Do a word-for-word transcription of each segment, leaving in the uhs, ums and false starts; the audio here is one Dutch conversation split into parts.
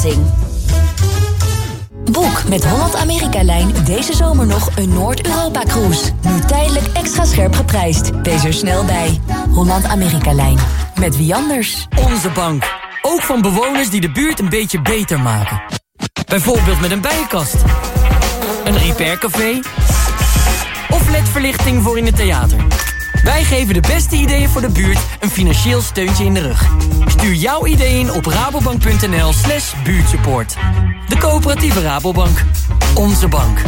verrassing. Boek met Holland-Amerika-lijn deze zomer nog een Noord-Europa-cruise. Nu tijdelijk extra scherp geprijsd. Wees er snel bij. Holland-Amerika-lijn. Met wie anders? Onze bank. Ook van bewoners die de buurt een beetje beter maken. Bijvoorbeeld met een bijenkast. Een repaircafé. Of L E D-verlichting voor in het theater. Wij geven de beste ideeën voor de buurt een financieel steuntje in de rug. Stuur jouw idee in op rabobank.nl slash buurtsupport. De coöperatieve Rabobank. Onze bank.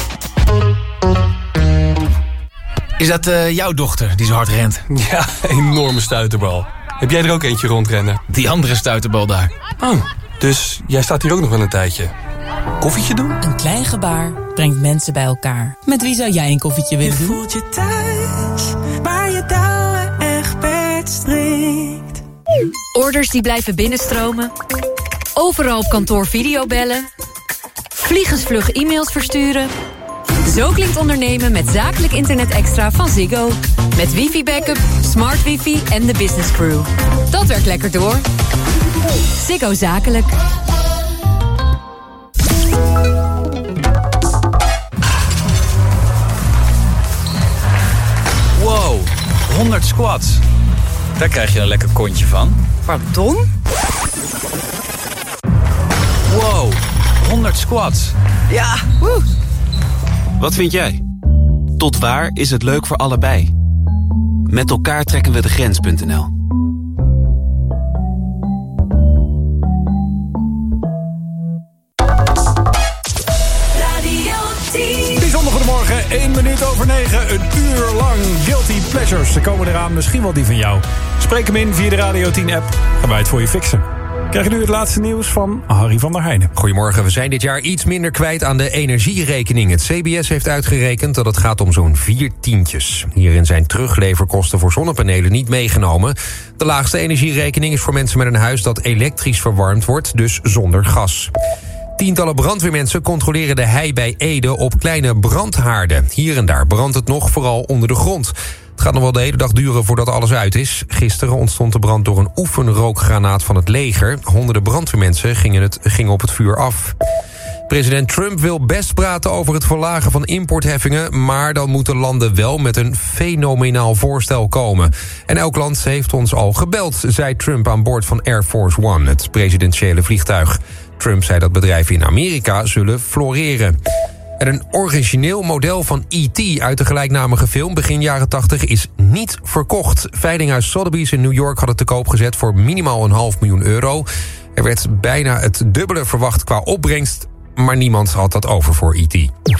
Is dat uh, jouw dochter die zo hard rent? Ja, enorme stuiterbal. Heb jij er ook eentje rondrennen? Die andere stuiterbal daar. Oh, dus jij staat hier ook nog wel een tijdje. Koffietje doen? Een klein gebaar brengt mensen bij elkaar. Met wie zou jij een koffietje willen doen? Je voelt je thuis, waar je touwen echt bedstrikt. Orders die blijven binnenstromen. Overal op kantoor videobellen. Vliegensvlug e-mails versturen. Zo klinkt ondernemen met zakelijk internet extra van Ziggo. Met wifi-backup, smart wifi en de business crew. Dat werkt lekker door. Ziggo Zakelijk. Wow, honderd squats. Daar krijg je een lekker kontje van. Pardon? Wow, honderd squats. Ja, woe. Wat vind jij? Tot waar is het leuk voor allebei? Met elkaar trekken we de grens punt n l. Bijzonder goedemorgen, één minuut over negen, een uur lang Guilty Pleasures. Ze komen eraan, misschien wel die van jou. Spreek hem in via de Radio tien app, gaan wij het voor je fixen. Krijg je nu het laatste nieuws van Harry van der Heijden. Goedemorgen, we zijn dit jaar iets minder kwijt aan de energierekening. Het C B S heeft uitgerekend dat het gaat om zo'n vier tientjes. Hierin zijn terugleverkosten voor zonnepanelen niet meegenomen. De laagste energierekening is voor mensen met een huis dat elektrisch verwarmd wordt, dus zonder gas. Tientallen brandweermensen controleren de hei bij Ede op kleine brandhaarden. Hier en daar brandt het nog, vooral onder de grond. Het gaat nog wel de hele dag duren voordat alles uit is. Gisteren ontstond de brand door een oefenrookgranaat van het leger. Honderden brandweermensen gingen, het, gingen op het vuur af. President Trump wil best praten over het verlagen van importheffingen, maar dan moeten landen wel met een fenomenaal voorstel komen. En elk land heeft ons al gebeld, zei Trump aan boord van Air Force One, het presidentiële vliegtuig. Trump zei dat bedrijven in Amerika zullen floreren. En een origineel model van E T uit de gelijknamige film begin jaren tachtig is niet verkocht. Veilinghuis Sotheby's in New York had het te koop gezet voor minimaal een half miljoen euro. Er werd bijna het dubbele verwacht qua opbrengst, maar niemand had dat over voor E T.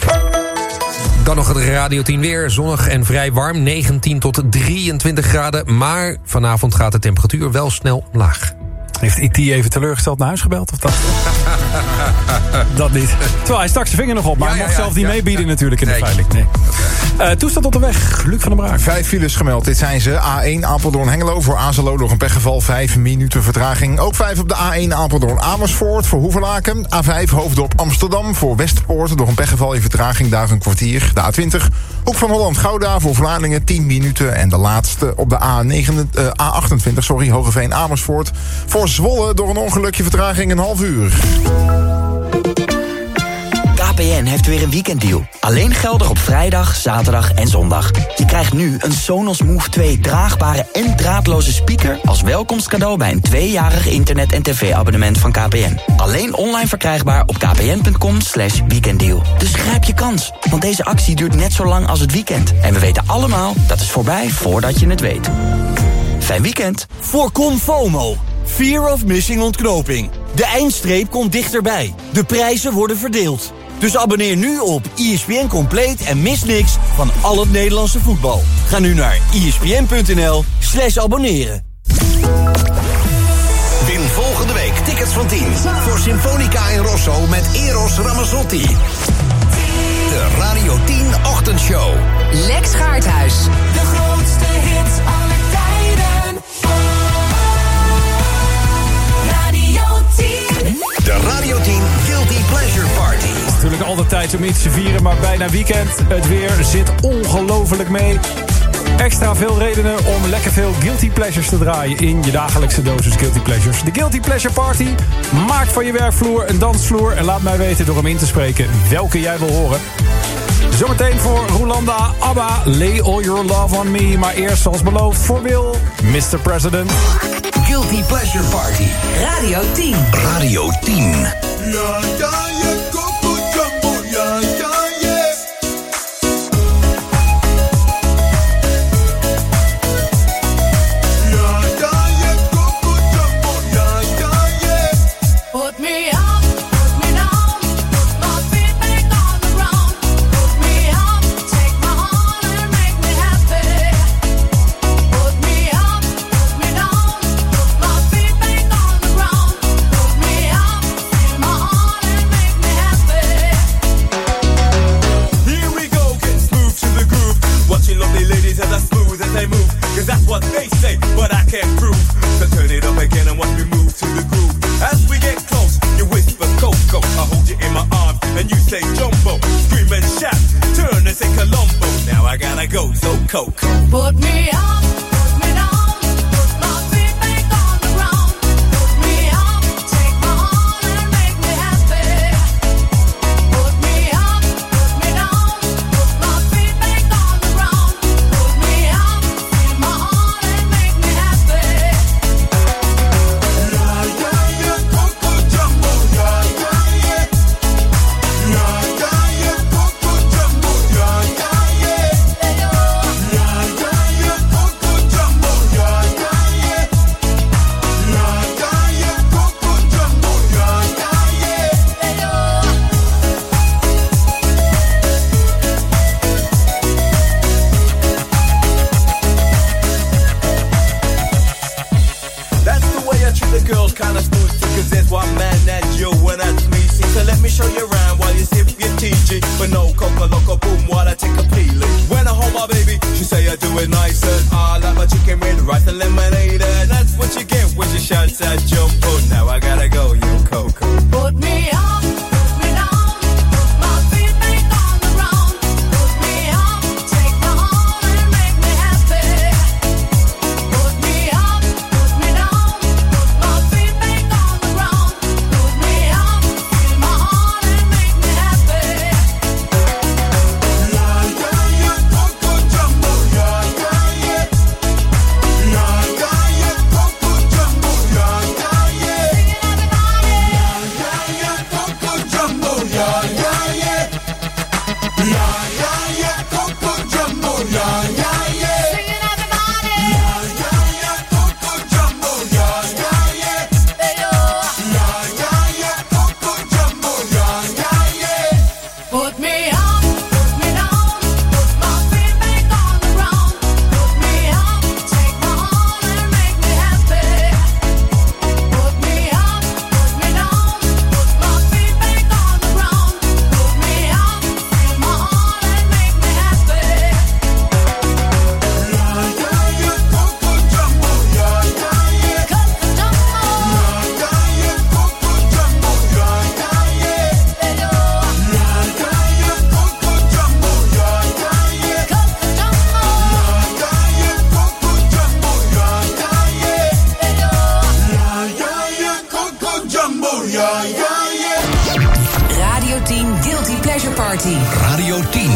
Dan nog het Radio tien weer. Zonnig en vrij warm, negentien tot drieëntwintig graden. Maar vanavond gaat de temperatuur wel snel omlaag. Heeft E T even teleurgesteld naar huis gebeld? Of dat? Dat niet. Terwijl hij stak zijn vinger nog op, maar ja, hij mocht ja, zelf niet ja, meebieden ja. natuurlijk in de nee. veiling. Nee. Uh, toestand op de weg, Luc van der Braak. Vijf files gemeld, dit zijn ze. A één Apeldoorn-Hengelo voor Azelo door een pechgeval, vijf minuten vertraging. Ook vijf op de A één Apeldoorn-Amersfoort voor Hoevelaken. A vijf Hoofddorp Amsterdam voor Westpoort door een pechgeval in vertraging, daar een kwartier. De A twintig Hoek van Holland-Gouda voor Vlaardingen, tien minuten. En de laatste op de A negen, uh, A achtentwintig, sorry, Hoogeveen-Amersfoort voor Zwolle door een ongelukje vertraging een half uur. K P N heeft weer een weekenddeal. Alleen geldig op vrijdag, zaterdag en zondag. Je krijgt nu een Sonos Move twee draagbare en draadloze speaker als welkomstcadeau bij een tweejarig internet- en tv-abonnement van K P N. Alleen online verkrijgbaar op kpn.com slash weekenddeal. Dus grijp je kans, want deze actie duurt net zo lang als het weekend. En we weten allemaal, dat is voorbij voordat je het weet. Fijn weekend. Voorkom FOMO. Fear of missing ontknoping. De eindstreep komt dichterbij. De prijzen worden verdeeld. Dus abonneer nu op E S P N Compleet en mis niks van al het Nederlandse voetbal. Ga nu naar espn.nl slash abonneren. Win volgende week tickets van tien voor Symfonica in Rosso met Eros Ramazzotti. De Radio tien Ochtendshow. Lex Gaarthuis. De grootste hits aller tijden. Radio tien. De Radio tien Guilty Pleasure Party. Natuurlijk altijd tijd om iets te vieren, maar bijna weekend. Het weer zit ongelooflijk mee. Extra veel redenen om lekker veel Guilty Pleasures te draaien in je dagelijkse dosis Guilty Pleasures. De Guilty Pleasure Party. Maak van je werkvloer een dansvloer en laat mij weten door hem in te spreken welke jij wil horen. Zometeen voor Rolanda, ABBA, Lay All Your Love On Me. Maar eerst zoals beloofd voor Wil, mister President. Guilty Pleasure Party. Radio tien. Radio tien. Ja, ja, ja, Coco Jumbo, ja, ja, yeah. Ja, ja, ja, Coco Jumbo, ja, ja, yeah. Put me up, put me down, put my feet back on the ground. Put me up, take my heart and make me happy. Put me up, put me down, put my feet back on the ground. Put me up, feel my heart and make me happy. Here we go, getting smooth to the groove. Watching lovely ladies as I smooth as they move. Cause that's what they say, but I can't prove. So turn it up again and watch me move to the groove. As we get close, you whisper Coco. I hold you in my arms and you say Jumbo. Scream and shout, turn and say Colombo. Now I gotta go, so Coco. Put me up, put me down, put my feet back on the ground. Put me up, take my heart and make me happy. Put me up, put me down, put my feet back on the ground. Put me up, feel my heart and make me happy. Yeah, yeah, yeah, Coco Jumbo, yeah, yeah, yeah. Yeah, yeah, yeah, Coco Jumbo, yeah, yeah, yeah. Yeah, yeah, yeah, Coco Jumbo, yeah, yeah, yeah. Yeah, yeah, yeah, Coco Jumbo, yeah, yeah, yeah. That's the way I treat the girls, kinda smooth. Cause there's one man that you and that's me. See, so let me show you around while you sip your T G. But no coca loco boom while I take a peeling. When I hold my baby, she say I do it nice. And I like my chicken with rice and lemonade. And that's what you get when she shouts at Jumbo. Now I gotta go, yo Coco. Put me up, put me down, put my feet back on the ground. Put me up, take my heart and make me happy. Put me up, put me down, put my feet back on the ground. Put me up, feel my heart and make me happy. Yeah, yeah, yeah, Coco Jumbo, yeah, yeah, yeah. Yeah, yeah, yeah, Coco Jumbo, yeah, yeah, yeah. Yeah, yeah, yeah, Coco Jumbo, yeah, yeah, yeah. Yeah, yeah, yeah, Coco Jumbo, yeah, yeah, yeah. Singing everybody. Yeah, yeah, yeah, Coco Jumbo, yeah, yeah, yeah. Yeah, yeah, yeah, Coco Jumbo, yeah, yeah, yeah. Put me up, put me down, put my feet back on the ground. Put me up, take my heart and make me happy. Put me up, put me down, put my feet back on the ground. Put me up, feel my heart and make me happy. Yeah, yeah, yeah, Coco Jumbo, yeah, yeah, yeah. Coco Jumbo. Yeah, yeah, yeah, Coco Jumbo, yeah, yeah, yeah. Yeah, yeah, yeah, Coco Jumbo, yeah, yeah, yeah. Coco Jumbo. Yeah, yeah, yeah, Coco Jumbo, yeah, yeah, yeah. Yeah, yeah, yeah, Coco Jumbo, yeah, yeah, yeah. Radio tien Guilty Pleasure Party. Radio tien.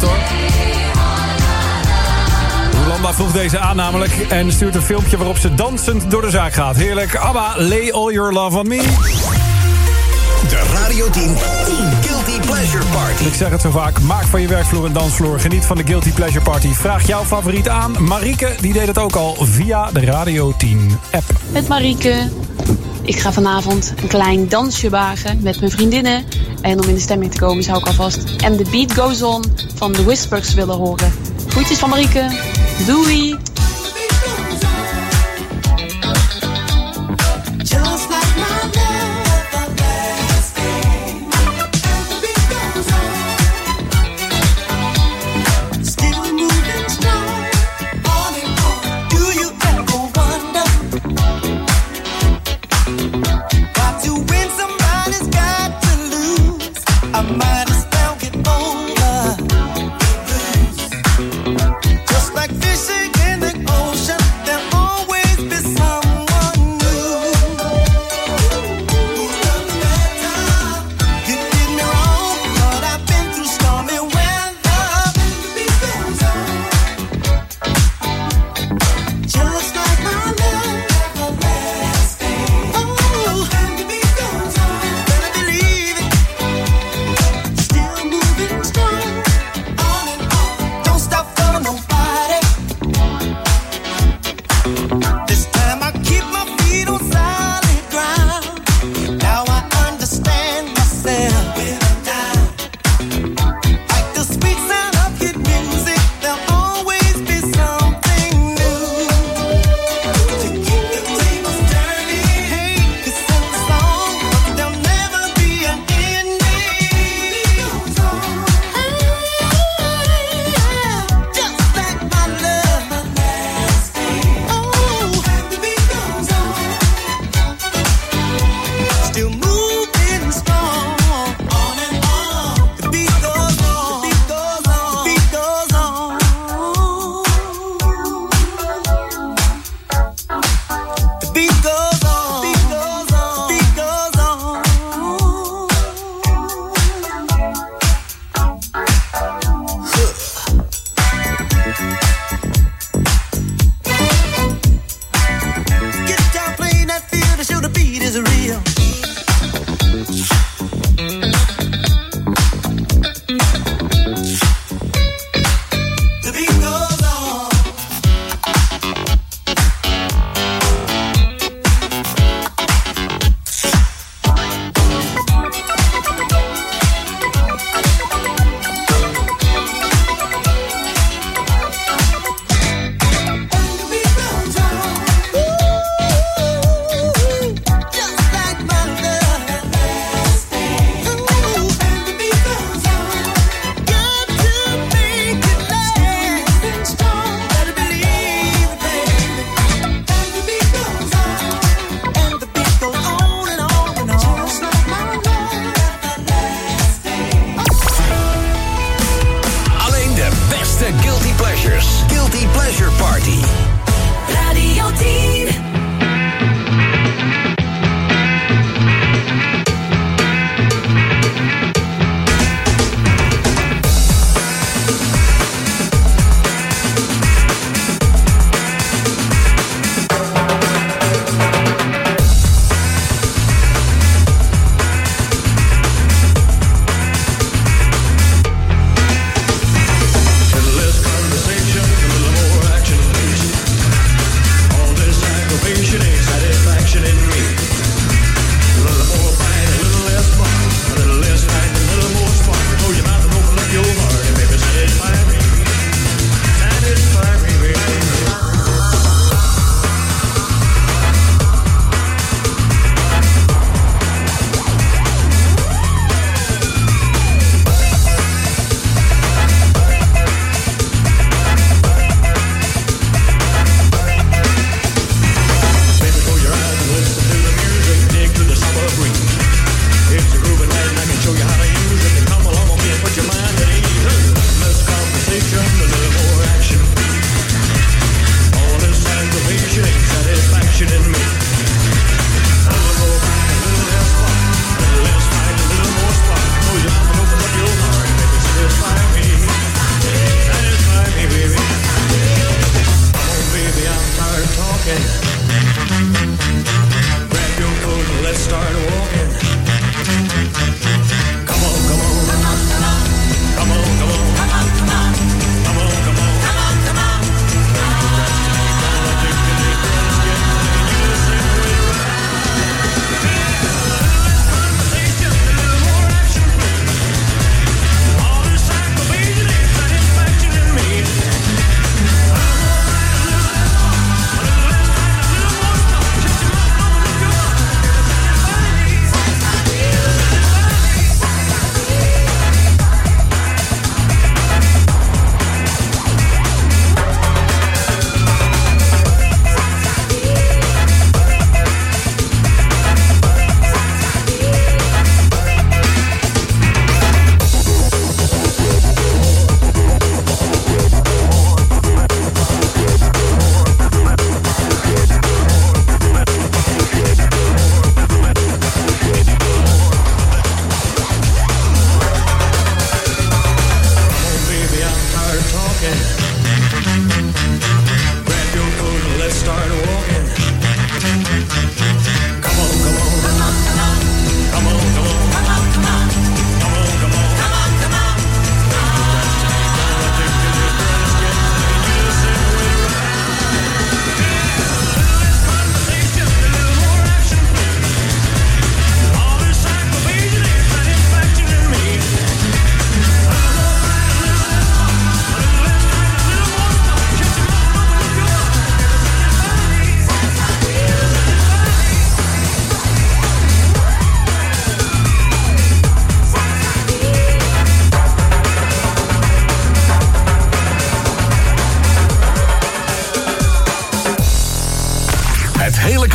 echt hoor. Rolanda vroeg deze aan namelijk en stuurt een filmpje waarop ze dansend door de zaak gaat. Heerlijk. ABBA, Lay All Your Love on Me. De Radio tien Guilty Pleasure Party. Ik zeg het zo vaak, maak van je werkvloer een dansvloer. Geniet van de Guilty Pleasure Party. Vraag jouw favoriet aan. Marieke, die deed het ook al via de Radio tien app. Met Marieke. Ik ga vanavond een klein dansje wagen met mijn vriendinnen. En om in de stemming te komen zou ik alvast And The Beat Goes On van The Whispers willen horen. Groetjes van Marieke. Doei!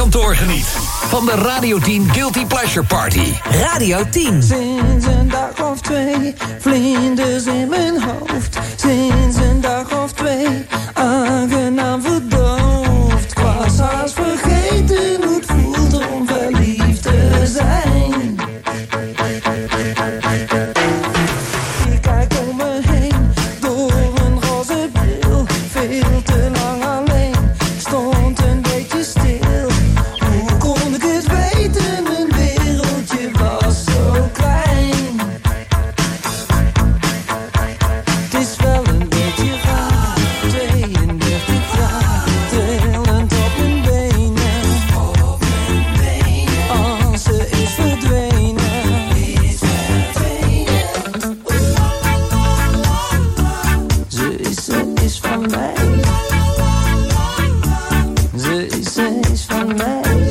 kantoor geniet van de Radio tien Guilty Pleasure Party. Radio tien. Sinds een dag of twee, vlinders in mijn hoofd. Sinds een dag of twee, aangenaam verdoofd. Ik was haast vergeten hoe het voelt om verliefd te zijn. Ik kijk om me heen, door een roze bril. Veel te lang alleen, stond een beetje stil. Hoe kon ik het weten, mijn wereldje was zo klein. Het is wel een beetje raar, tweeëndertig jaar, trillend op mijn benen. Op mijn benen. Als ze is verdwenen. Is verdwenen. Ze is, ze is van mij. Ze is, ze is van mij.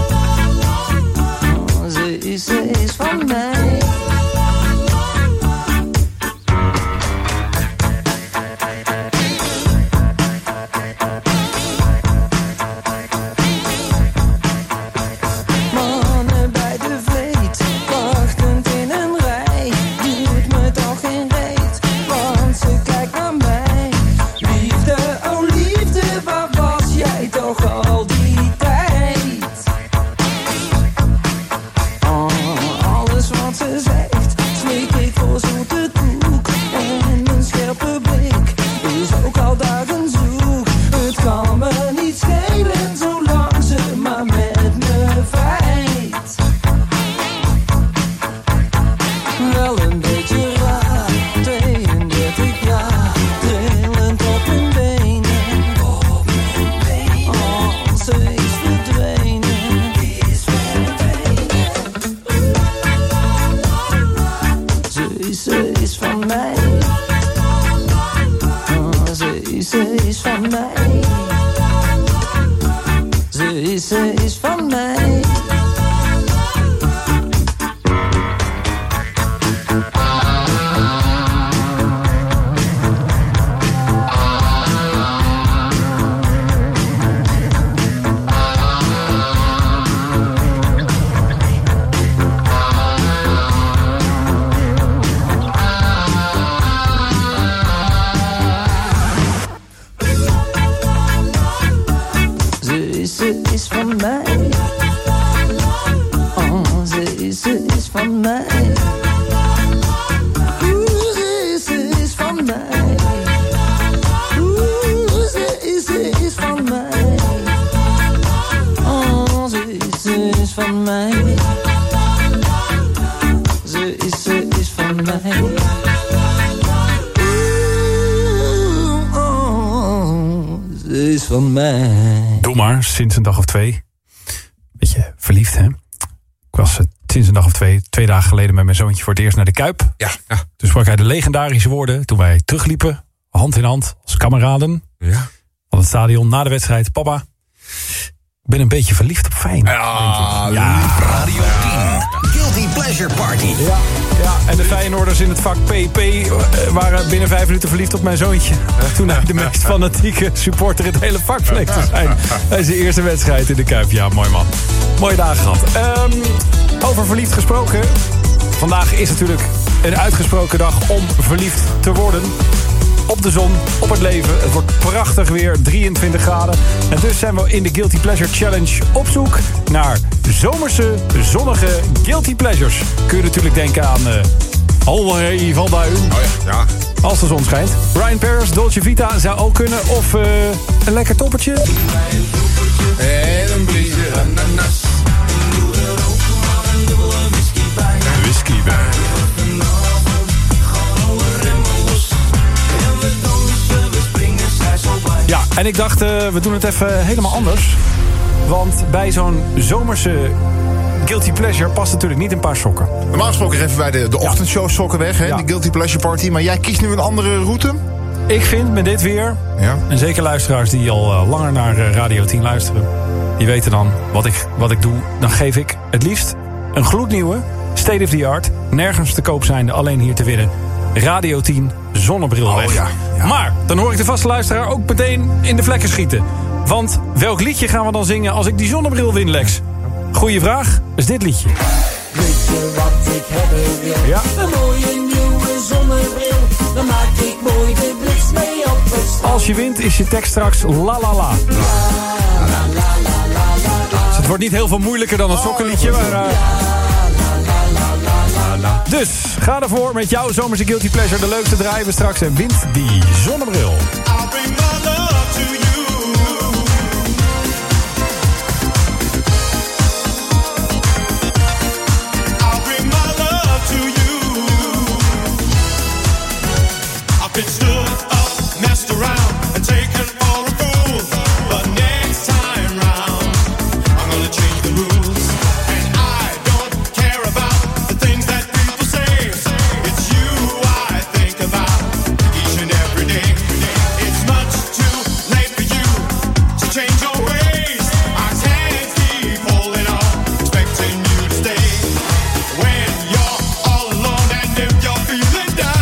Oh, ze is, ze is van mij. Mannen bij de vleet, wachtend in een rij. Doet me toch geen reet, want ze kijkt naar mij. Liefde, oh liefde, waar was jij toch al die tijd? Oh, alles wat ze zegt, smeek ik voor zoete koek. En mijn scherpe blik is ook al dagen zoek. Het kan me niet schelen, zolang ze maar met me vrijt. Wel een beetje raar, tweeëndertig jaar, trillend op mijn benen. Op mijn benen. Oh, ze is verdwenen. Is verdwenen. Ze is, ze is van mij. Oh, ze is, ze is van mij. Ze is, ze is van mij. Ze is, ze is van mij. Oh, ze is, ze is van mij. Oeh, ze is, ze is van mij. Oeh, ze is, ze is van mij. Oh, ze is, ze is van mij. Ze is, ze is van mij. Oeh, oh, ze is van mij. Doe maar, sinds een dag of twee. Beetje verliefd, hè? Ik was eh, sinds een dag of twee, twee dagen geleden met mijn zoontje voor het eerst naar de Kuip. Ja, ja. Toen sprak hij de legendarische woorden toen wij terugliepen, hand in hand, als kameraden. Ja. Van het stadion na de wedstrijd. Papa, ik ben een beetje verliefd op Fijn. Ja, Ja. Radio tien Guilty Pleasure Party. Ja, ja, en de Feyenoorders in het vak P P eh, waren binnen vijf minuten verliefd op mijn zoontje. Toen hij de meest fanatieke supporter in het hele vak bleek te zijn. Deze eerste wedstrijd in de Kuip. Ja, mooi man. Mooie dagen gehad. Ehm, over verliefd gesproken. Vandaag is natuurlijk een uitgesproken dag om verliefd te worden. Op de zon, op het leven. Het wordt prachtig weer, drieëntwintig graden. En dus zijn we in de Guilty Pleasure Challenge op zoek naar zomerse, zonnige Guilty Pleasures. Kun je natuurlijk denken aan uh, Henri van Duin. Oh ja, ja. Als de zon schijnt. Ryan Paris, Dolce Vita zou ook kunnen. Of uh, een lekker toppertje. En een briesje ananas. Whisky bij. Ja, en ik dacht, uh, we doen het even helemaal anders. Want bij zo'n zomerse Guilty Pleasure past natuurlijk niet een paar sokken. Normaal gesproken geven wij de, de ochtendshow sokken weg, hè, Ja. de Guilty Pleasure Party. Maar jij kiest nu een andere route? Ik vind met dit weer, Ja. en zeker luisteraars die al uh, langer naar uh, Radio tien luisteren, die weten dan wat ik, wat ik doe. Dan geef ik het liefst een gloednieuwe, state of the art, nergens te koop zijnde, alleen hier te winnen, Radio tien zonnebril weg. Oh, ja, ja. Maar dan hoor ik de vaste luisteraar ook meteen in de vlekken schieten. Want welk liedje gaan we dan zingen als ik die zonnebril win, Lex? Goeie vraag, is dit liedje. Weet je wat ik hebben wil? Ja. Een mooie nieuwe zonnebril. Dan maak ik mooi de bliks mee op het strand. Als je wint is je tekst straks la la la. Dus het wordt niet heel veel moeilijker dan een sokkenliedje, maar... Uh... Dus, ga ervoor met jouw zomerse Guilty Pleasure. De leukste draaien we straks en wint die zonnebril. Been stood up, messed around, and taken for a fool. But next time round, I'm gonna change the rules. And I don't care about the things that people say. It's you I think about each and every day. It's much too late for you to change your ways. I can't keep holding on, expecting you to stay. When you're all alone and if you're feeling down,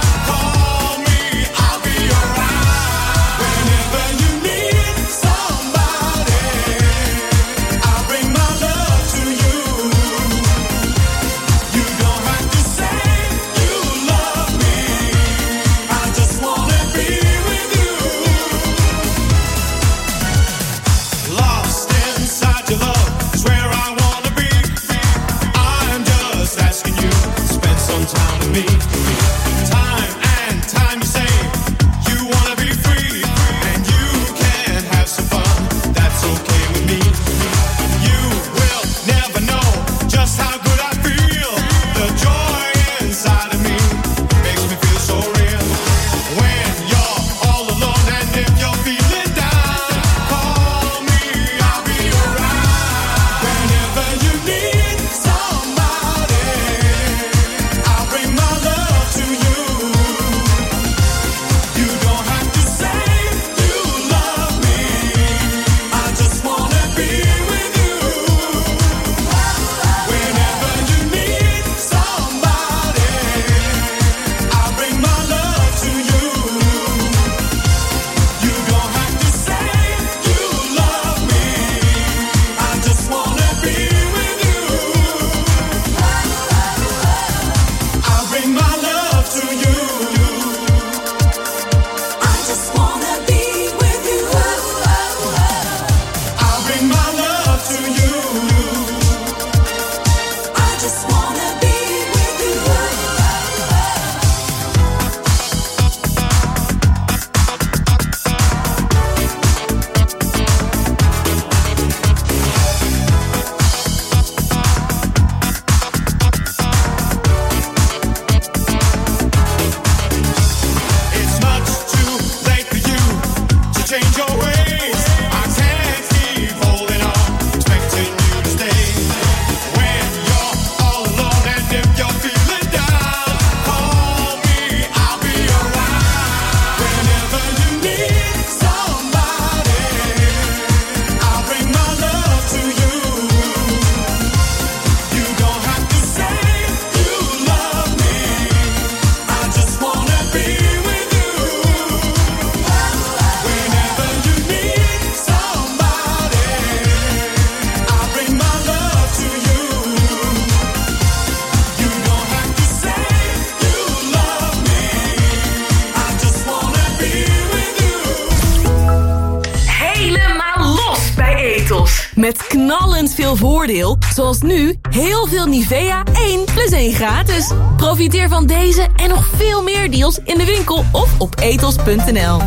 Met knallend veel voordeel, zoals nu heel veel Nivea één plus één gratis. Profiteer van deze en nog veel meer deals in de winkel of op etos punt n l.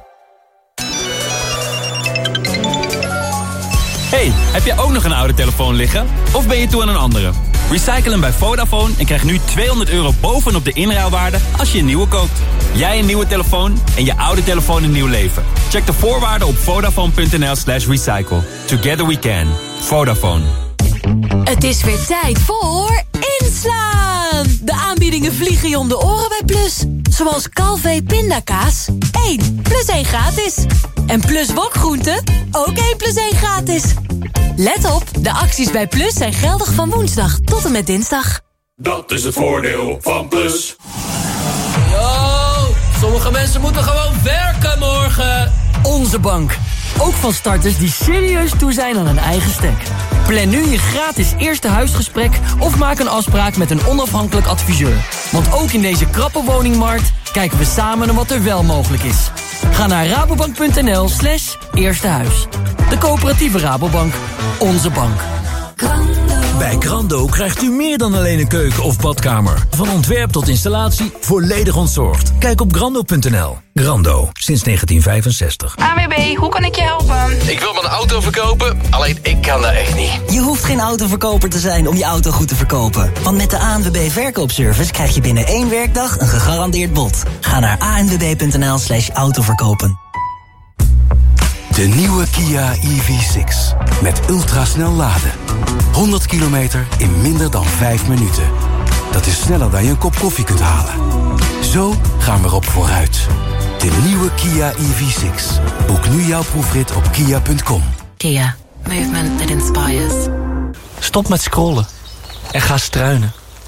Hey, heb jij ook nog een oude telefoon liggen? Of ben je toe aan een andere? Recycle hem bij Vodafone en krijg nu tweehonderd euro bovenop de inruilwaarde als je een nieuwe koopt. Jij een nieuwe telefoon en je oude telefoon een nieuw leven. Check de voorwaarden op vodafone punt n l slash recycle. Together we can. Vodafone. Het is weer tijd voor inslaan. De aanbiedingen vliegen je om de oren bij Plus. Zoals Calvé pindakaas. één plus één gratis. En Plus wokgroenten. Ook één plus één gratis. Let op, de acties bij Plus zijn geldig van woensdag tot en met dinsdag. Dat is het voordeel van Plus. Yo, sommige mensen moeten gewoon werken morgen. Onze bank. Ook van starters die serieus toe zijn aan een eigen stek. Plan nu je gratis eerste huisgesprek of maak een afspraak met een onafhankelijk adviseur. Want ook in deze krappe woningmarkt kijken we samen naar wat er wel mogelijk is. Ga naar rabobank.nl slash eerste huis. De coöperatieve Rabobank. Onze bank. Bij Grando krijgt u meer dan alleen een keuken of badkamer. Van ontwerp tot installatie, volledig ontzorgd. Kijk op grando punt n l. Grando, sinds negentien vijfenzestig. A W B, hoe kan ik je helpen? Ik wil mijn auto verkopen, alleen ik kan dat echt niet. Je hoeft geen autoverkoper te zijn om je auto goed te verkopen. Want met de A N W B Verkoopservice krijg je binnen één werkdag een gegarandeerd bod. Ga naar a n w b punt n l slash autoverkopen. De nieuwe Kia E V zes. Met ultrasnel laden. honderd kilometer in minder dan vijf minuten. Dat is sneller dan je een kop koffie kunt halen. Zo gaan we erop vooruit. De nieuwe Kia E V zes. Boek nu jouw proefrit op kia punt com. Kia. Movement that inspires. Stop met scrollen. En ga struinen.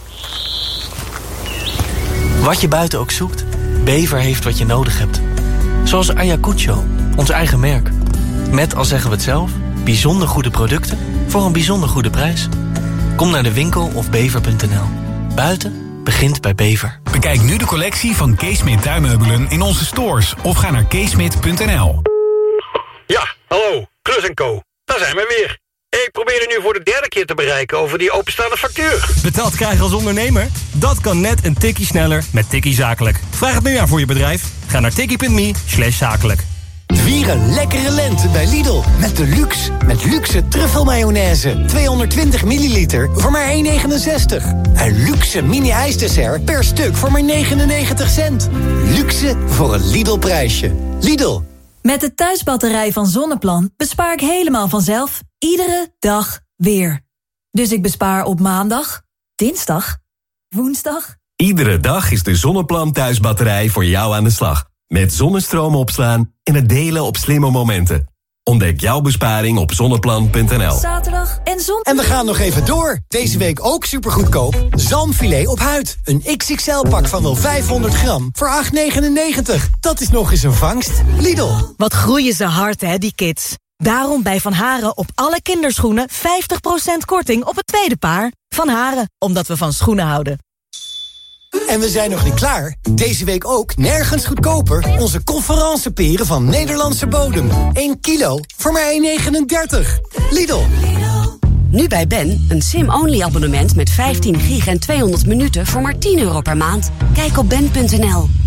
Wat je buiten ook zoekt, Bever heeft wat je nodig hebt. Zoals Ayacucho, ons eigen merk. Met, al zeggen we het zelf, bijzonder goede producten voor een bijzonder goede prijs. Kom naar de winkel of bever punt n l. Buiten begint bij Bever. Bekijk nu de collectie van Keesmit tuinmeubelen in onze stores of ga naar keesmit punt n l. Ja, hallo, Klus en Co. Daar zijn we weer. Ik probeer u nu voor de derde keer te bereiken over die openstaande factuur. Betaald krijgen als ondernemer? Dat kan net een tikkie sneller met Tikkie Zakelijk. Vraag het nu aan voor je bedrijf. Ga naar tikkie punt m e slash zakelijk. Vier een lekkere lente bij Lidl. Met de luxe. Met luxe truffelmayonaise. tweehonderdtwintig milliliter voor maar één negenenzestig. En luxe mini-ijsdessert per stuk voor maar negenennegentig cent. Luxe voor een Lidl-prijsje. Lidl. Met de thuisbatterij van Zonneplan bespaar ik helemaal vanzelf. Iedere dag weer. Dus ik bespaar op maandag, dinsdag, woensdag. Iedere dag is de Zonneplan thuisbatterij voor jou aan de slag. Met zonnestroom opslaan en het delen op slimme momenten. Ontdek jouw besparing op zonneplan punt n l. Zaterdag en zondag. En we gaan nog even door. Deze week ook supergoedkoop. Zalmfilet op huid. Een X X L-pak van wel vijfhonderd gram voor acht negenennegentig. Dat is nog eens een vangst. Lidl. Wat groeien ze hard, hè, die kids. Daarom bij Van Haren op alle kinderschoenen vijftig procent korting op het tweede paar. Van Haren, omdat we van schoenen houden. En we zijn nog niet klaar. Deze week ook nergens goedkoper. Onze conferenceperen van Nederlandse bodem. één kilo voor maar één negenendertig. Lidl. Nu bij Ben, een sim-only abonnement met vijftien gig en tweehonderd minuten voor maar tien euro per maand. Kijk op ben punt n l.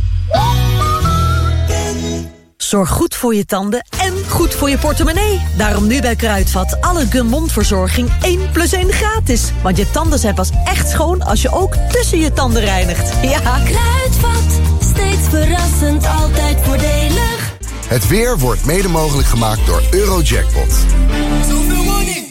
Zorg goed voor je tanden en goed voor je portemonnee. Daarom nu bij Kruidvat alle Gummondverzorging één plus één gratis. Want je tanden zijn pas echt schoon als je ook tussen je tanden reinigt. Ja. Kruidvat, steeds verrassend, altijd voordelig. Het weer wordt mede mogelijk gemaakt door Eurojackpot. Zoveel money.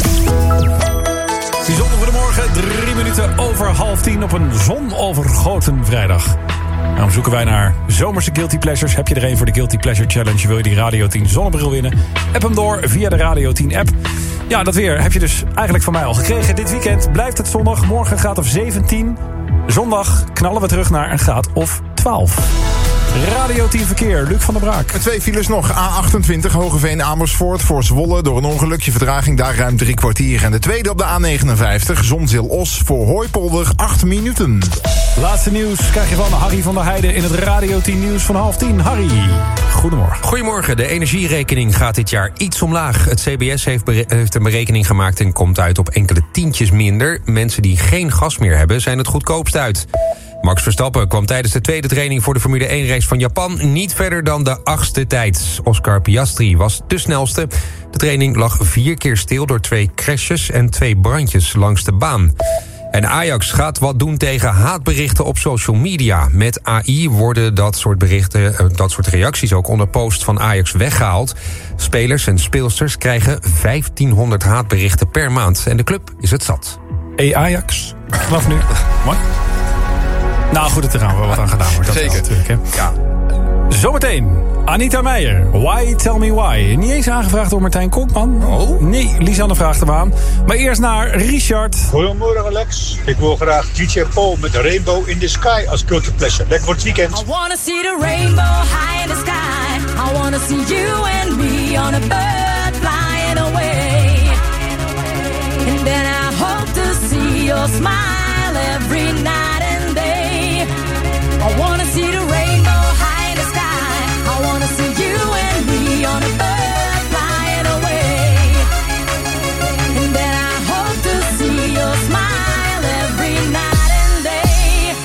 Bijzonder goedemorgen, drie minuten over half tien op een zonovergoten vrijdag. Daarom zoeken wij naar zomerse Guilty Pleasures. Heb je er een voor de Guilty Pleasure Challenge? Wil je die Radio tien zonnebril winnen? App hem door via de Radio tien app. Ja, dat weer heb je dus eigenlijk van mij al gekregen. Dit weekend blijft het zonnig. Morgen een graad of zeventien. Zondag knallen we terug naar een graad of twaalf. Radio tien Verkeer, Luc van der Braak. Twee files nog. A achtentwintig Hogeveen Amersfoort voor Zwolle. Door een ongelukje vertraging daar ruim drie kwartier. En de tweede op de A negenenvijftig Zonzeel-Os voor Hooipolder acht minuten. Laatste nieuws krijg je van Harry van der Heijden in het Radio tien nieuws van half tien. Harry, goedemorgen. Goedemorgen. De energierekening gaat dit jaar iets omlaag. Het C B S heeft, bere- heeft een berekening gemaakt en komt uit op enkele tientjes minder. Mensen die geen gas meer hebben zijn het goedkoopst uit. Max Verstappen kwam tijdens de tweede training voor de Formule één race van Japan niet verder dan de achtste tijd. Oscar Piastri was de snelste. De training lag vier keer stil door twee crashes en twee brandjes langs de baan. En Ajax gaat wat doen tegen haatberichten op social media. Met A I worden dat soort berichten, dat soort reacties ook onder posts van Ajax weggehaald. Spelers en speelsters krijgen vijftienhonderd haatberichten per maand. En de club is het zat. Hey Ajax, vanaf nu. Mooi. Nou goed, er gaan we wat aan gedaan worden. Zeker. Natuurlijk, hè. Ja. Zometeen, Anita Meijer. Why, tell me why. Niet eens aangevraagd door Martijn Konkman. Oh. Nee, Lisanne vraagt hem aan. Maar eerst naar Richard. Goedemorgen Alex. Ik wil graag D J Paul met Rainbow in the Sky als Guilty Pleasure. Lekker voor het weekend. I wanna see the rainbow high in the sky. I wanna see you and me. your smile every night and day. I wanna see the rainbow high in the sky. I wanna see you and me on a bird flying away. And then I hope to see your smile every night and day.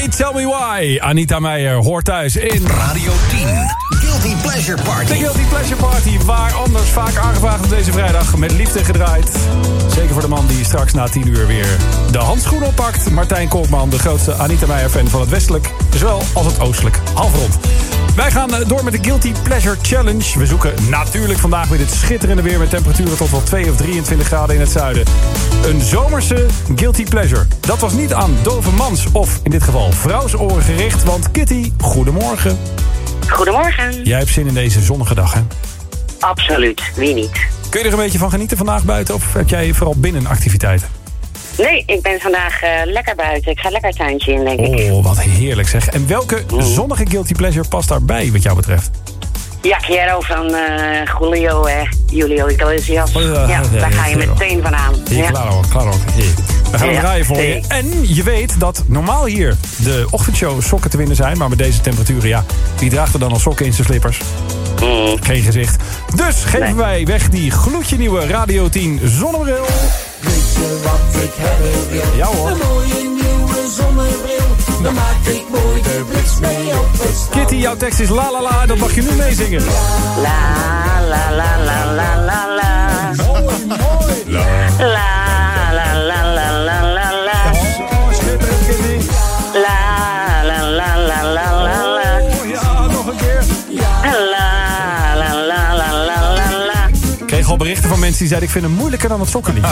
Hey, tell me why. Anita Meijer hoort thuis in Radio tien. Guilty Pleasure Party. De Guilty Pleasure Party, waar anders vaak aangevraagd op deze vrijdag. Met liefde gedraaid. Zeker voor de man die straks na tien uur weer de handschoen oppakt. Martijn Kolkman, de grootste Anita Meijer-fan van het westelijk, zowel als het oostelijk halfrond. Wij gaan door met de Guilty Pleasure Challenge. We zoeken natuurlijk vandaag weer dit schitterende weer met temperaturen tot wel twee of drieëntwintig graden in het zuiden. Een zomerse Guilty Pleasure. Dat was niet aan dove mans of in dit geval vrouwsoren gericht. Want Kitty, goedemorgen. Goedemorgen. Jij hebt zin in deze zonnige dag, hè? Absoluut, wie niet. Kun je er een beetje van genieten vandaag buiten? Of heb jij vooral binnen activiteiten? Nee, ik ben vandaag uh, lekker buiten. Ik ga lekker het tuintje in, denk ik. Oh, wat heerlijk zeg. En welke zonnige Guilty Pleasure past daarbij wat jou betreft? Ja, Quiero van uh, Julio, eh, Julio Iglesias. Oh, ja, ja, ja, daar ja, ga je ja, meteen van aan. Ja, Ja. Claro, claro. Hier. We gaan Ja, het draaien voor je. nee. En je weet dat normaal hier de ochtendshow sokken te winnen zijn. Maar met deze temperaturen, ja, wie draagt er dan al sokken in zijn slippers? Mm. Geen gezicht. Dus geven Nee. wij weg die gloedje nieuwe Radio tien zonnebril. Weet je wat ik hebben wil? Ja, hoor. Een mooie nieuwe zonnebril. Dan maak ik mooi de blitz mee op het strand. Kitty, jouw tekst is la la la. Dat mag je nu meezingen. La, la, la, la, la, la, la. Mooi, mooi. La. La, la, la, la, la, la, la. Oh, schitterend, Kitty. La, la, la, la, la, la, la. Oh, ja, nog een keer. La, la, la, la, la, la, la. Ik kreeg al berichten van mensen die zeiden... ik vind hem moeilijker dan het sokkenliedje.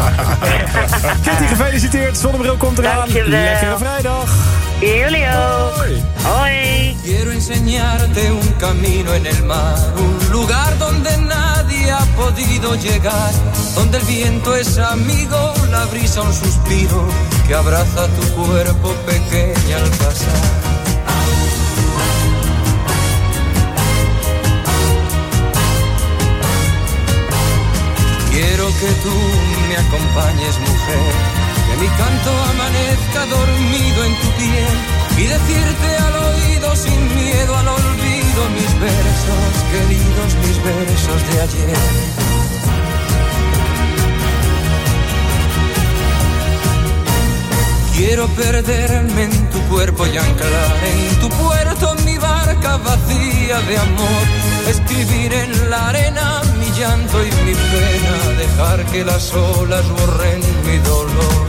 Kitty, gefeliciteerd. Zonnebril komt eraan. Dankjewel. Lekkere vrijdag. Jullie ook. Hoi. Quiero enseñarte un camino en el mar, un lugar donde nadie ha podido llegar, donde el viento es amigo, la brisa un suspiro que abraza tu cuerpo pequeña al pasar. Quiero que tú me acompañes, mujer, que mi canto amanezca dormido en tu piel y decirte al oído sin miedo al olvido mis versos, queridos, mis versos de ayer. Quiero perderme en tu cuerpo y anclar en tu puerto mi barca vacía de amor, escribir en la arena mi llanto y mi pena, dejar que las olas borren mi dolor.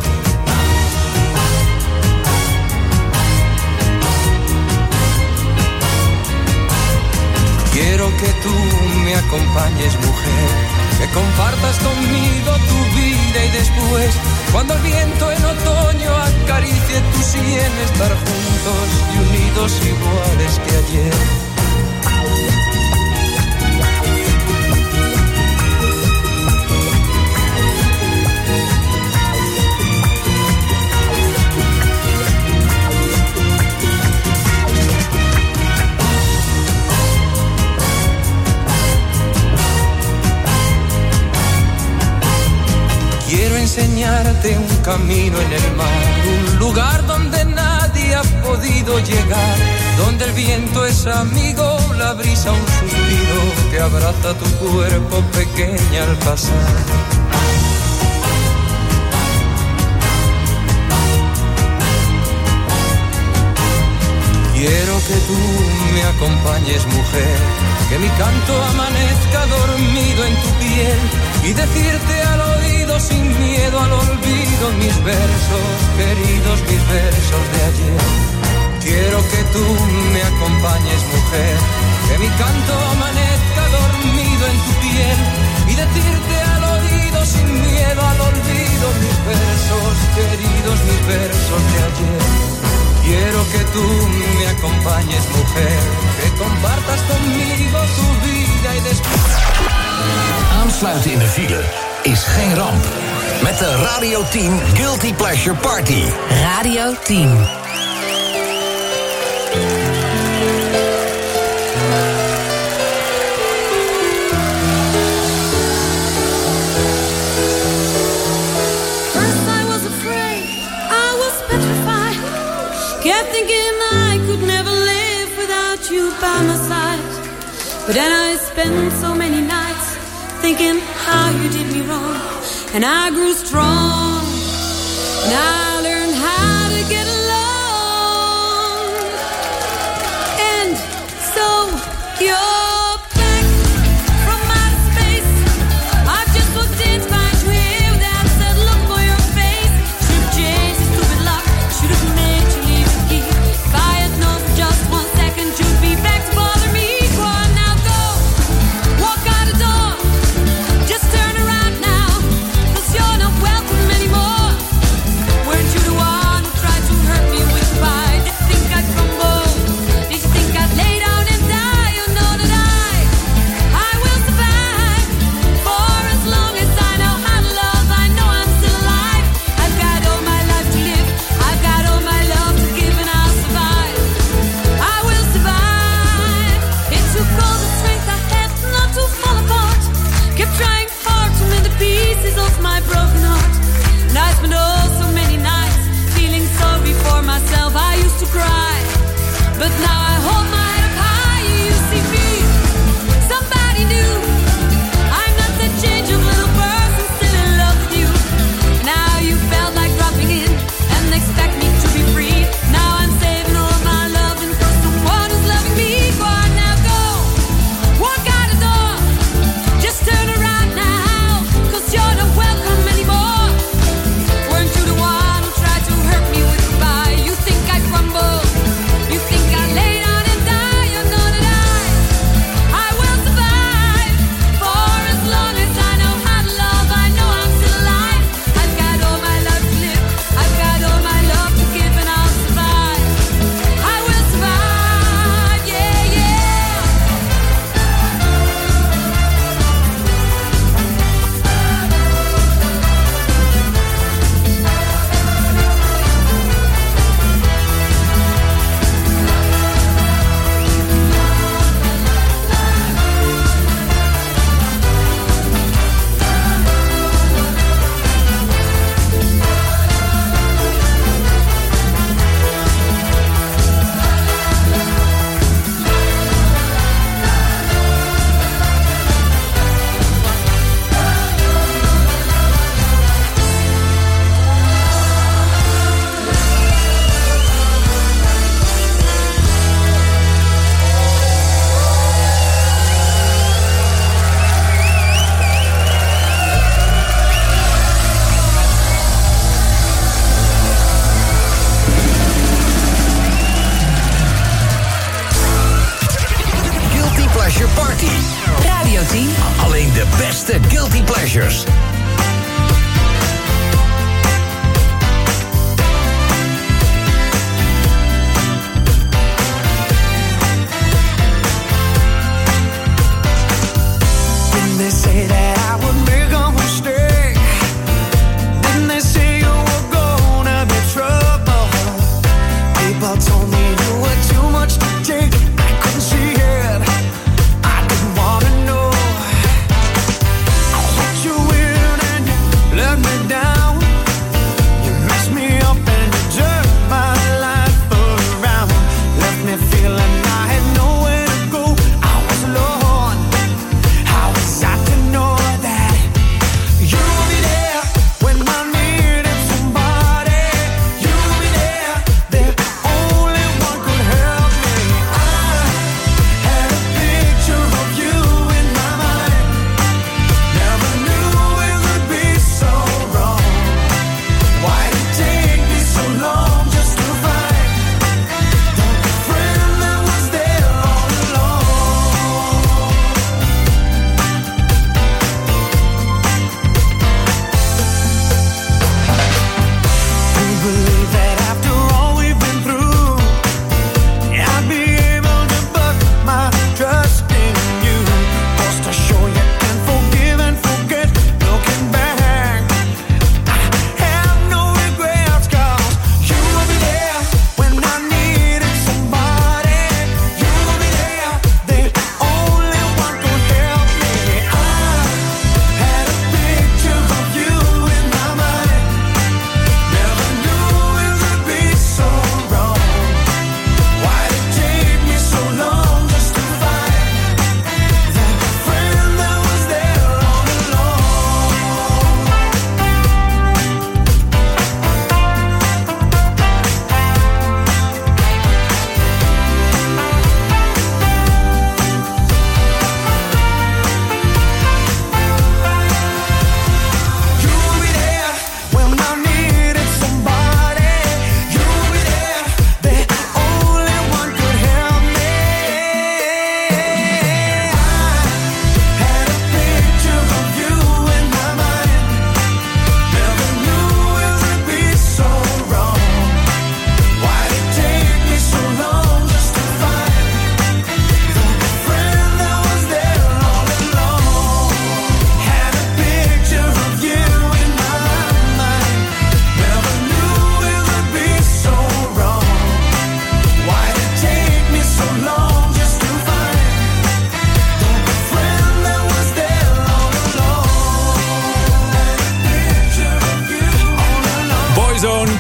Quiero que tú me acompañes, mujer, que compartas conmigo tu vida y después, cuando el viento en otoño acaricie tu sien, estar juntos y unidos iguales que ayer. Quiero enseñarte un camino en el mar, un lugar donde nadie ha podido llegar, donde el viento es amigo, la brisa un suspiro que abraza tu cuerpo pequeña al pasar. Quiero que tú me acompañes, mujer, que mi canto amanezca dormido en tu piel y decirte al oído sin miedo al olvido mis versos, queridos, mis versos de ayer. Quiero que tú me acompañes, mujer, que mi canto amanezca dormido en tu piel y decirte al oído sin miedo al olvido mis versos, queridos, mis versos de ayer. Quiero que tú me acompañes, mujer, que compartas conmigo tu vida y después. Aansluiten in de file is geen ramp. Met de Radio tien Guilty Pleasure Party. Radio tien. First I was afraid, I was petrified. Kept thinking I could never live without you by my side. But then I spent so many nights thinking how you did me wrong. And I grew strong. And I learned how to get along. pieces of my broken heart. And I spent oh so many nights feeling sorry for myself. I used to cry, but now I hold my head up high. You see me, somebody new. I'm not the change of little person, still in love with you. Now you felt like dropping in and expect me to be free. Now I'm saving all my loving for someone who's loving me. Go on now, go, walk out the door. Just turn around now, cause you're not welcome anymore. Weren't you the one who tried to hurt me with goodbye? You think I crumble? You think I lay down and die? You're gonna die. I will survive for as long as I know how to love. I know I'm still alive. I've got all my love to live. I've got all my love to give, and I'll survive. I will survive, yeah, yeah. Guilty Pleasure Party. Radio tien. Alleen de beste Guilty Pleasures. Didn't they say that I would make a mistake? Didn't they say you were gonna be trouble? People told me you were too much to take. I couldn't see it. I didn't wanna know what you will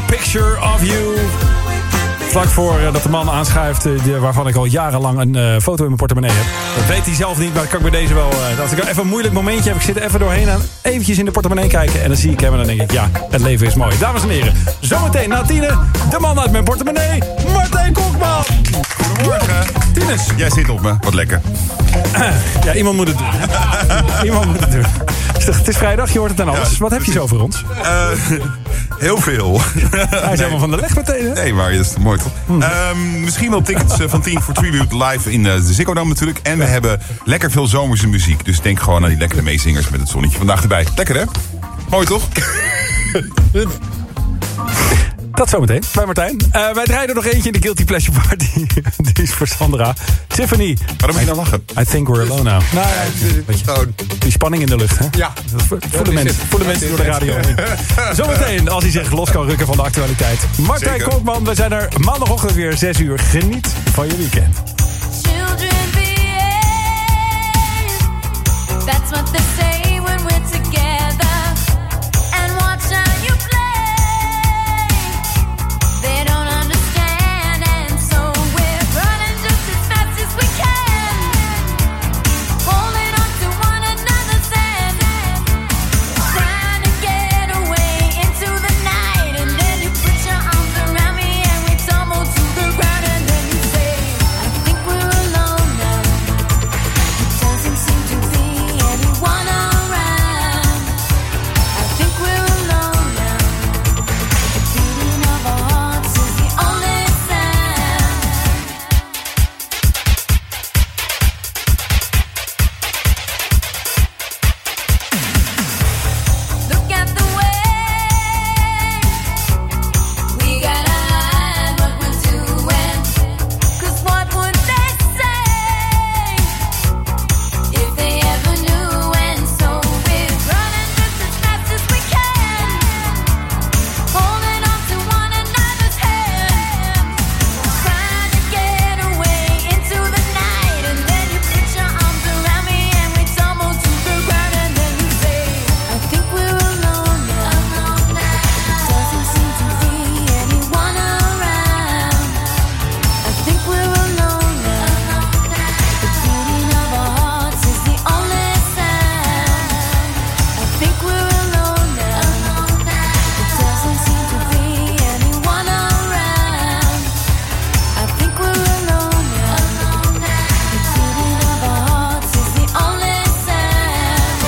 Picture of You. Vlak voor uh, dat de man aanschuift, uh, de, waarvan ik al jarenlang een uh, foto in mijn portemonnee heb. Dat weet hij zelf niet, maar dat kan ik bij deze wel. Uh, als ik even een moeilijk momentje heb, ik zit er even doorheen en eventjes in de portemonnee kijken. En dan zie ik hem en dan denk ik, ja, het leven is mooi. Dames en heren, zometeen na tienen, de man uit mijn portemonnee, Martijn Kokman. Goedemorgen. Tinus. Jij zit op me, wat lekker. Ja, iemand moet het doen. Iemand moet het doen. Het is vrijdag, je hoort het aan alles. Ja, wat heb je zo voor ons? Uh, heel veel. Hij is helemaal van de leg meteen, hè? Nee, maar dat is mooi toch? Hmm. Uh, misschien wel tickets uh, van tien voor Tribute live in uh, de Ziggo Dome natuurlijk. En we ja. hebben lekker veel zomerse muziek. Dus denk gewoon aan die lekkere meezingers met het zonnetje vandaag erbij. Lekker, hè? Mooi toch? Dat zometeen, bij Martijn. Uh, wij draaien er nog eentje in de Guilty Pleasure Party. Die is voor Sandra. Tiffany. Waarom moet je nou lachen? I think we're alone now. Nou ja, die spanning in de lucht, hè? Ja. Voor, voor de, mens, voor de mensen door de radio heen. Zometeen, als hij zich los kan rukken van de actualiteit. Martijn Kokman, we zijn er maandagochtend weer zes uur. Geniet van je weekend. Children behave. That's what they say when we're together. And watch how you play. They don't understand, and so we're running just as fast as we can, holding on to one another's hand, trying to get away into the night. And then you put your arms around me and we tumble to the ground. And then you say, I think we're alone now. It doesn't seem to be anyone around. I think we're alone now. The beating of our hearts is the only sound. Look at the way we gotta hide what we're doing. 'Cause what would they say if they ever knew? And so we're running just as fast as we can, holding on to one another's hand, trying to get away into the night. And then you put your arms around me and we tumble to the ground. And then you say, I think we're alone now. Doesn't seem to be anyone around. I think we're alone now. The beating of our hearts is the only sound. I think we're alone now. It doesn't seem to be anyone around. I think we're alone now. The beating of our hearts is the only sound.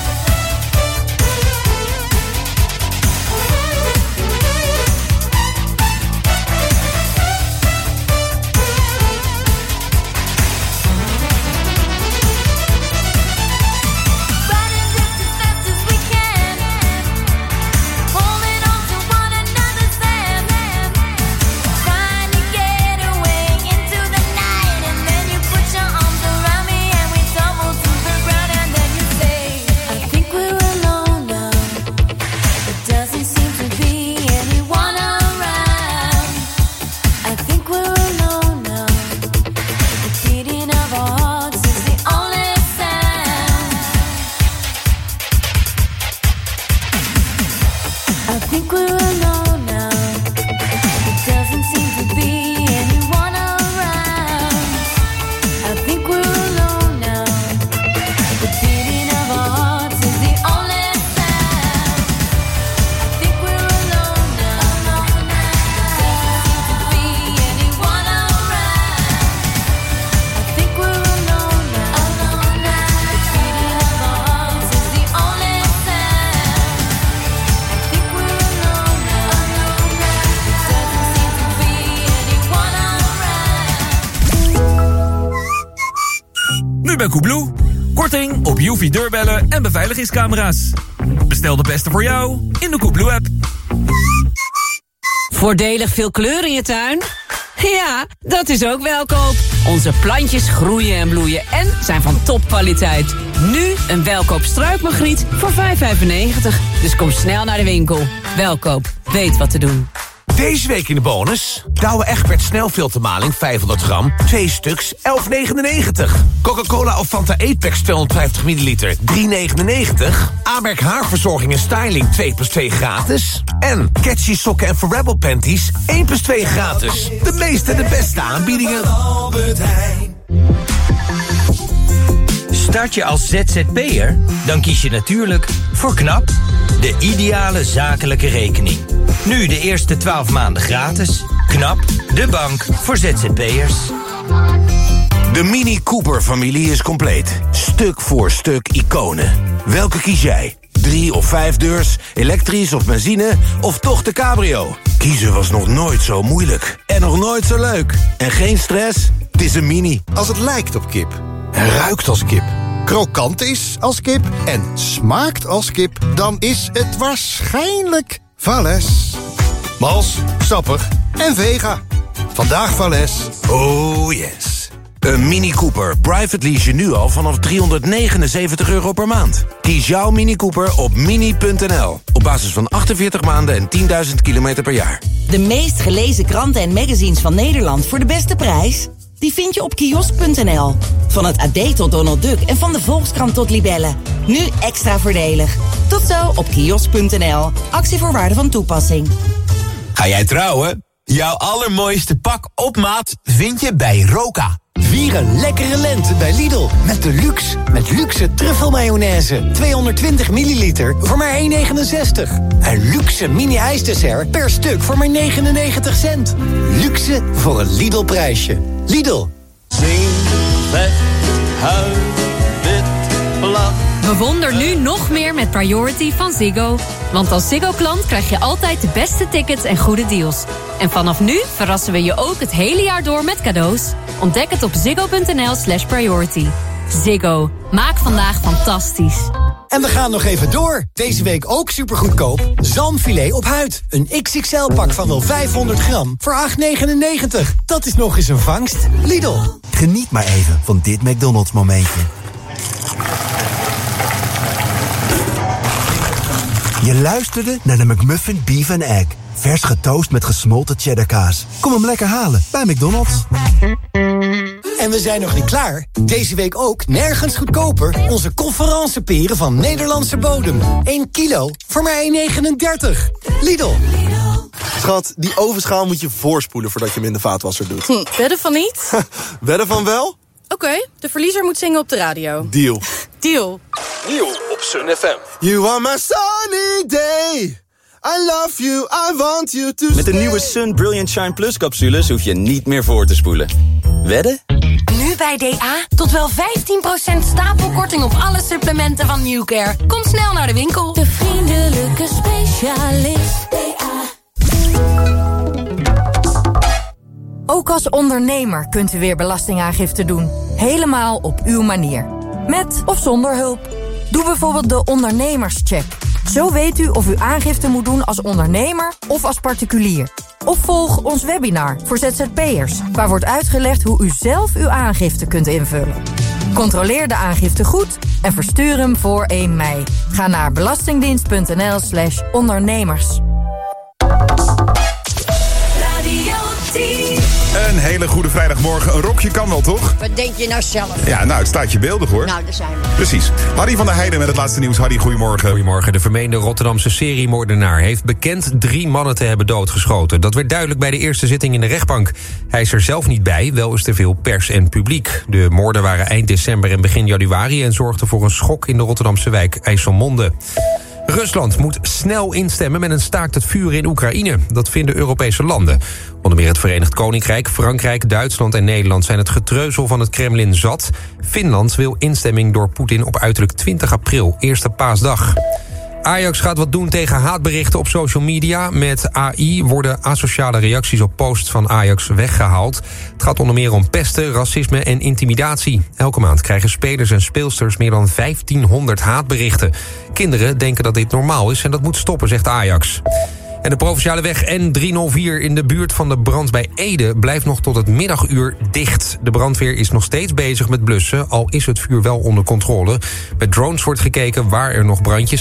Running just as fast as we can, holding on to one another's hand, trying to get away into the night. And then you put your arms around me and we tumble to the ground. And then you say, I think we're alone now. It doesn't seem to be anyone around. I think we're alone now. The beating of our hearts is the only sound. I think we're alone now. It doesn't seem to be anyone around. I think we're alone now. The beating of our hearts is the only sound. I think we're alone now. Doesn't seem to be anyone around. I think we're alone now. The beating of our hearts is the only sound. I think we're alone now. Doesn't seem to be anyone around. Nu bij Koebloe. Korting op U V-deurbellen en beveiligingscamera's. Bestel de beste voor jou in de Koebloe-app. Voordelig veel kleur in je tuin? Ja, dat is ook Welkoop. Onze plantjes groeien en bloeien en zijn van topkwaliteit. Nu een Welkoop struikmagriet voor vijf vijfennegentig. Dus kom snel naar de winkel. Welkoop, weet wat te doen. Deze week in de bonus. Douwe Egberts snelfiltermaling vijfhonderd gram. Twee stuks, elf negenennegentig. Coca-Cola of Fanta eight packs tweehonderdvijftig milliliter. drie negenennegentig. Amerk haarverzorging en styling twee plus twee gratis. En Catchy sokken en Forever panties één plus twee gratis. De meeste en de beste aanbiedingen. Start je als Z Z P'er? Dan kies je natuurlijk voor KNAP, de ideale zakelijke rekening. Nu de eerste twaalf maanden gratis. KNAP, de bank voor Z Z P'ers. De Mini Cooper-familie is compleet. Stuk voor stuk iconen. Welke kies jij? Drie of vijf deurs, elektrisch of benzine of toch de cabrio? Kiezen was nog nooit zo moeilijk. En nog nooit zo leuk. En geen stress? Het is een Mini. Als het lijkt op kip, En ruikt als kip. krokant is als kip en smaakt als kip, dan is het waarschijnlijk Valles. Mals, sappig en vega. Vandaag Valles. Oh yes. Een Mini Cooper private lease je nu al vanaf driehonderdnegenenzeventig euro per maand. Kies jouw Mini Cooper op mini punt n l. Op basis van achtenveertig maanden en tienduizend kilometer per jaar. De meest gelezen kranten en magazines van Nederland voor de beste prijs? Die vind je op kiosk punt n l. Van het A D tot Donald Duck en van de Volkskrant tot Libelle. Nu extra voordelig. Tot zo op kiosk punt n l. Actievoorwaarden van toepassing. Ga jij trouwen? Jouw allermooiste pak op maat vind je bij Roka. Vier een lekkere lente bij Lidl. Met de luxe. Met luxe truffelmayonaise. tweehonderdtwintig milliliter voor maar één negenenzestig. En luxe mini-ijsdessert per stuk voor maar negenennegentig cent. Luxe voor een Lidl-prijsje. Lidl. Zing, weg, huil, wit, blad. Bewonder nu nog meer met Priority van Ziggo. Want als Ziggo-klant krijg je altijd de beste tickets en goede deals. En vanaf nu verrassen we je ook het hele jaar door met cadeaus. Ontdek het op ziggo punt n l slash priority. Ziggo. Maak vandaag fantastisch. En we gaan nog even door. Deze week ook supergoedkoop. Zalmfilet op huid. Een X X L-pak van wel vijfhonderd gram voor acht negenennegentig. Dat is nog eens een vangst. Lidl. Geniet maar even van dit McDonald's momentje. Je luisterde naar de McMuffin Beef and Egg. Vers getoast met gesmolten cheddarkaas. Kom hem lekker halen bij McDonald's. En we zijn nog niet klaar. Deze week ook nergens goedkoper. Onze conferenceperen van Nederlandse bodem. één kilo voor maar één negenendertig. Lidl. Schat, die ovenschaal moet je voorspoelen voordat je hem in de vaatwasser doet. Hm, wedden van niet? Wedden van wel? Oké, okay, de verliezer moet zingen op de radio. Deal. Deal. Deal op Sun F M. You are my sunny day. I love you, I want you to Met de nieuwe Sun Brilliant Shine Plus capsules hoef je niet meer voor te spoelen. Wedden? Nu bij D A tot wel vijftien procent stapelkorting op alle supplementen van Newcare. Kom snel naar de winkel. De vriendelijke specialist D A. Ook als ondernemer kunt u weer belastingaangifte doen. Helemaal op uw manier. Met of zonder hulp. Doe bijvoorbeeld de ondernemerscheck. Zo weet u of u aangifte moet doen als ondernemer of als particulier. Of volg ons webinar voor Z Z P'ers, waar wordt uitgelegd hoe u zelf uw aangifte kunt invullen. Controleer de aangifte goed en verstuur hem voor één mei. Ga naar belastingdienst punt n l slash ondernemers. Een hele goede vrijdagmorgen. Een rokje kan wel, toch? Wat denk je nou zelf? Ja, nou, het staat je beeldig, hoor. Nou, daar zijn we. Precies. Harry van der Heijden met het laatste nieuws. Harry, goedemorgen. Goedemorgen. De vermeende Rotterdamse seriemoordenaar heeft bekend drie mannen te hebben doodgeschoten. Dat werd duidelijk bij de eerste zitting in de rechtbank. Hij is er zelf niet bij, wel is er veel pers en publiek. De moorden waren eind december en begin januari en zorgden voor een schok in de Rotterdamse wijk IJsselmonde. Rusland moet snel instemmen met een staakt het vuren in Oekraïne. Dat vinden Europese landen. Onder meer het Verenigd Koninkrijk, Frankrijk, Duitsland en Nederland zijn het getreuzel van het Kremlin zat. Finland wil instemming door Poetin op uiterlijk twintig april, eerste paasdag. Ajax gaat wat doen tegen haatberichten op social media. Met A I worden asociale reacties op posts van Ajax weggehaald. Het gaat onder meer om pesten, racisme en intimidatie. Elke maand krijgen spelers en speelsters meer dan vijftienhonderd haatberichten. Kinderen denken dat dit normaal is en dat moet stoppen, zegt Ajax. En de provinciale weg N driehonderdvier in de buurt van de brand bij Ede blijft nog tot het middaguur dicht. De brandweer is nog steeds bezig met blussen, al is het vuur wel onder controle. Met drones wordt gekeken waar er nog brandjes